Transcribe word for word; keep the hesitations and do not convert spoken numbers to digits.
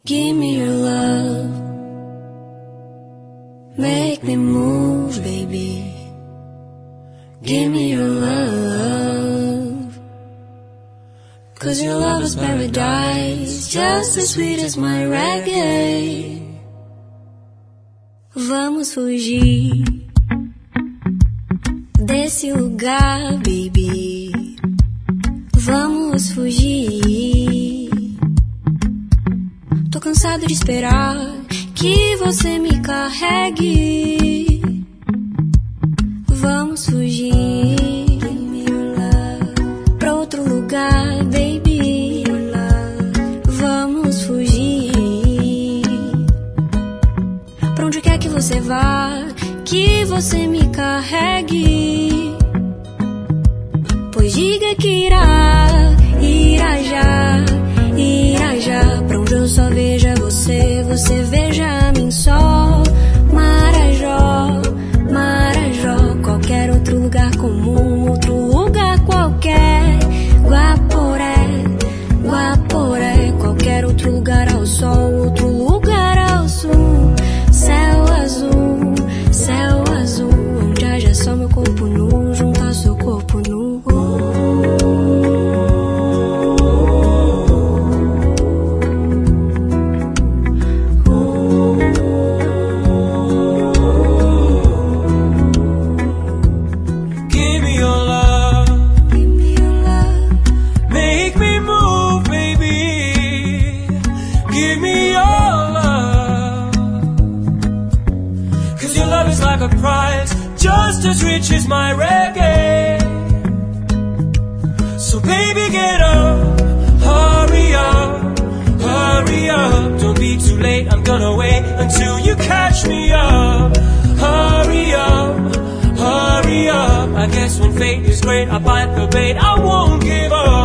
Give me your love. Make me move, baby. Give me your love. Cause your love is paradise, just as sweet as my reggae. Vamos fugir desse lugar, baby. Vamos fugir. Tô cansado de esperar que você me carregue. Vamos fugir pra outro lugar, baby. Vamos fugir pra onde quer que você vá, que você me carregue. Pois diga que irá, irá já, irá já. Pra onde eu só veja você, você veja a mim só. Marajó, Marajó, qualquer outro lugar comum, outro lugar qualquer. Guaporé, Guaporé, qualquer outro lugar ao sol, outro lugar ao sul. Céu azul, céu azul, onde haja só meu corpo nu, junto ao seu corpo nu. Just as rich as my reggae. So baby get up, hurry up, hurry up. Don't be too late, I'm gonna wait until you catch me up. Hurry up, hurry up. I guess when fate is great, I bite the bait, I won't give up.